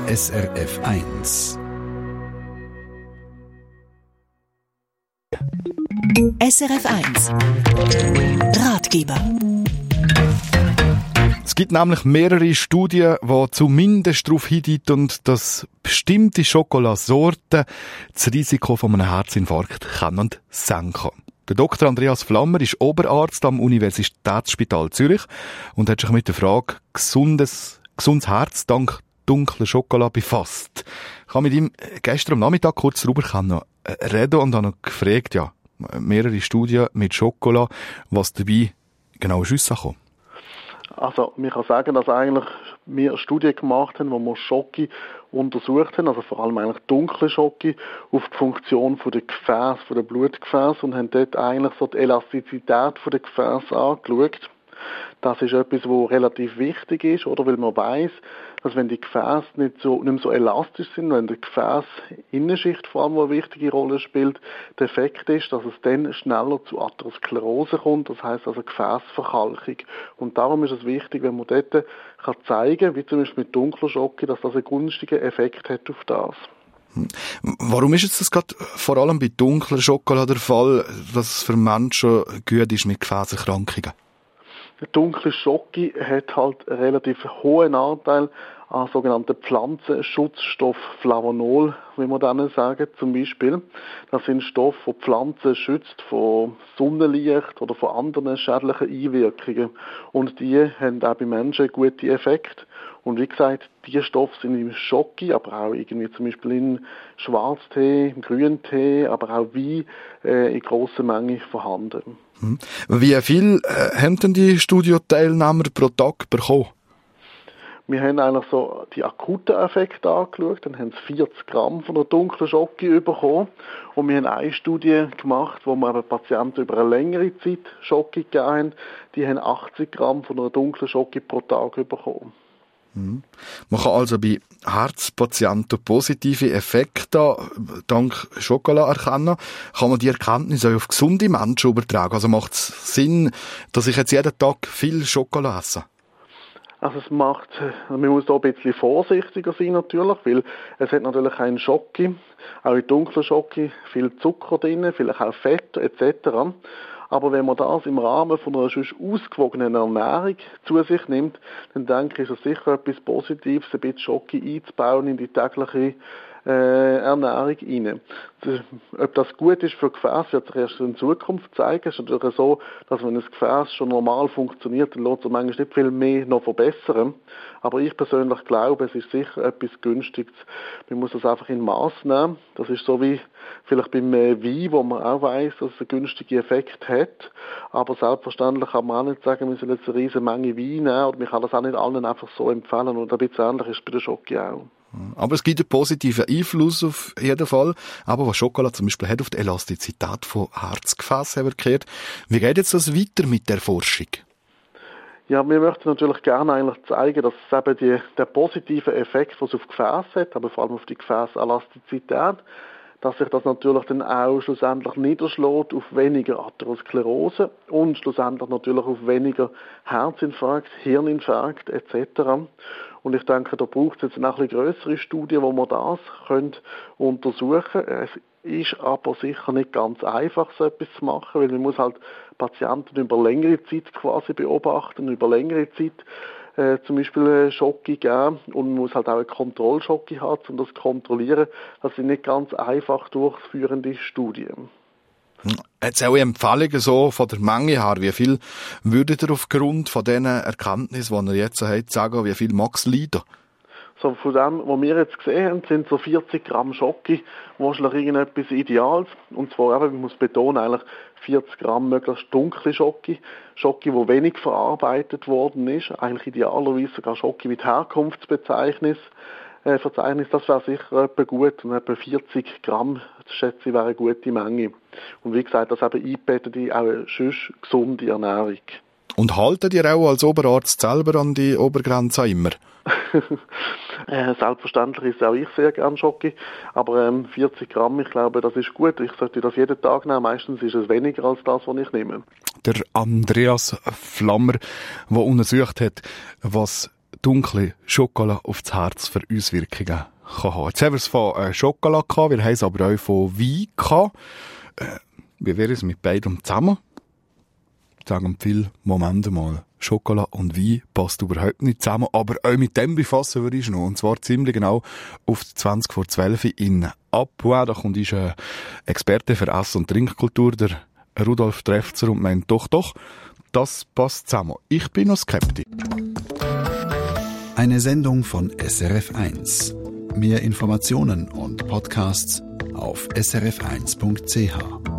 SRF 1. SRF 1 Ratgeber. Es gibt nämlich mehrere Studien, die zumindest darauf hindeuten, dass bestimmte Schokolasorten das Risiko von einem Herzinfarkt senken können. Der Dr. Andreas Flammer ist Oberarzt am Universitätsspital Zürich und hat sich mit der Frage gesundes Herz dank dunkler Schokolade befasst. Ich habe mit ihm gestern am Nachmittag kurz darüber reden und habe ihn gefragt, ja, mehrere Studien mit Schokolade, was dabei genau rausgekommen. Also, man kann sagen, dass eigentlich wir Studien gemacht haben, wo wir Schoki untersucht haben, also vor allem eigentlich dunkle Schoki, auf die Funktion der Gefäße, der Blutgefäße und haben dort eigentlich so die Elastizität der Gefäße angeschaut. Das ist etwas, was relativ wichtig ist, oder? Weil man weiss, dass wenn die Gefäße nicht mehr so elastisch sind, wenn die Gefäßinnenschicht vor allem eine wichtige Rolle spielt, der Effekt ist, dass es dann schneller zu Atherosklerose kommt, das heisst also Gefäßverkalkung. Und darum ist es wichtig, wenn man dort kann zeigen, wie zum Beispiel mit dunkler Schoki, dass das einen günstigen Effekt hat auf das. Warum ist jetzt das gerade vor allem bei dunkler Schokolade der Fall, dass es für Menschen gut ist mit Gefäßerkrankungen? Der dunkle Schoki hat halt einen relativ hohen Anteil an sogenannten Pflanzenschutzstoff Flavonol, wie wir dann sagen, zum Beispiel. Das sind Stoffe, die Pflanzen schützt vor Sonnenlicht oder vor anderen schädlichen Einwirkungen. Und die haben auch bei Menschen gute Effekte. Und wie gesagt, diese Stoffe sind im Schoki, aber auch irgendwie zum Beispiel in Schwarztee, im Grüntee, aber auch Wein in grosser Menge vorhanden. Wie viel haben denn die Studioteilnehmer pro Tag bekommen? Wir haben eigentlich so die akuten Effekte angeschaut, dann haben sie 40 Gramm von der dunklen Schoki bekommen und wir haben eine Studie gemacht, wo wir Patienten über eine längere Zeit Schoki gegeben haben, die haben 80 Gramm von einer dunklen Schoki pro Tag bekommen. Man kann also bei Herzpatienten positive Effekte dank Schokolade erkennen. Kann man die Erkenntnis auch auf gesunde Menschen übertragen? Also macht es Sinn, dass ich jetzt jeden Tag viel Schokolade esse? Also man muss da ein bisschen vorsichtiger sein natürlich, weil es hat natürlich einen Schoki, auch in dunkler Schoki, viel Zucker drin, vielleicht auch Fett etc. Aber wenn man das im Rahmen von einer sonst ausgewogenen Ernährung zu sich nimmt, dann denke ich, ist es sicher etwas Positives, ein bisschen Schoki einzubauen in die tägliche Ernährung rein. Ob das gut ist für Gefäß, wird sich erst in Zukunft zeigen. Es ist natürlich so, dass wenn ein Gefäß schon normal funktioniert, dann lässt sich manchmal nicht viel mehr noch verbessern. Aber ich persönlich glaube, es ist sicher etwas Günstiges. Man muss das einfach in Maß nehmen. Das ist so wie vielleicht beim Wein, wo man auch weiss, dass es einen günstigen Effekt hat. Aber selbstverständlich kann man auch nicht sagen, wir sollen jetzt eine riesige Menge Wein nehmen oder man kann das auch nicht allen einfach so empfehlen. Und ein bisschen ähnlich ist es bei der Schoki auch. Aber es gibt einen positiven Einfluss auf jeden Fall. Aber was Schokolade zum Beispiel hat auf die Elastizität von Herzgefäßen, haben wir gehört. Wie geht jetzt das weiter mit der Forschung? Ja, wir möchten natürlich gerne eigentlich zeigen, dass es eben der positive Effekt, was es auf Gefäße hat, aber vor allem auf die Gefäßelastizität, dass sich das natürlich dann auch schlussendlich niederschlägt auf weniger Atherosklerose und schlussendlich natürlich auf weniger Herzinfarkt, Hirninfarkt etc. Und ich denke, da braucht es jetzt eine etwas grössere Studie, wo man das untersuchen können. Es ist aber sicher nicht ganz einfach, so etwas zu machen, weil man muss halt Patienten über längere Zeit quasi beobachten, über längere Zeit zum Beispiel Schoki geben und man muss halt auch eine Kontrollschoki haben, um das zu kontrollieren. Das sind nicht ganz einfach durchführende Studien. Jetzt auch Empfehlungen so von der Menge her. Wie viel würdet ihr aufgrund von diesen Erkenntnissen, die ihr jetzt habt, sagen, wie viel mag es leiden? So von dem, was wir jetzt gesehen haben, sind so 40 Gramm Schoki wahrscheinlich irgendetwas Ideales. Und zwar eben, man muss betonen, eigentlich 40 Gramm möglichst dunkle Schoki. Schoki, die wenig verarbeitet worden ist. Eigentlich idealerweise sogar Schoki mit Herkunftsverzeichnis. Das wäre sicher etwa gut. Und etwa 40 Gramm, schätze ich, wäre eine gute Menge. Und wie gesagt, das eben einbettet in auch eine sonst gesunde Ernährung. Und haltet ihr auch als Oberarzt selber an die Obergrenze immer? Selbstverständlich ist auch ich sehr gern Schoki, aber 40 Gramm, ich glaube, das ist gut. Ich sollte das jeden Tag nehmen. Meistens ist es weniger als das, was ich nehme. Der Andreas Flammer, der untersucht hat, was dunkle Schokolade auf das Herz für Auswirkungen kann haben. Jetzt haben wir es von Schokolade gehabt, wir haben es aber auch von Wein gehabt. Wie wäre es mit beidem zusammen? Sagen viele Momente mal, Schokolade und Wein passt überhaupt nicht zusammen, aber auch mit dem befassen wir uns noch. Und zwar ziemlich genau auf 20:12 in Apoix. Da kommt ein Experte für Ess- und Trinkkultur, der Rudolf Trefzer, und meint, doch, das passt zusammen. Ich bin noch skeptisch. Eine Sendung von SRF1. Mehr Informationen und Podcasts auf srf1.ch.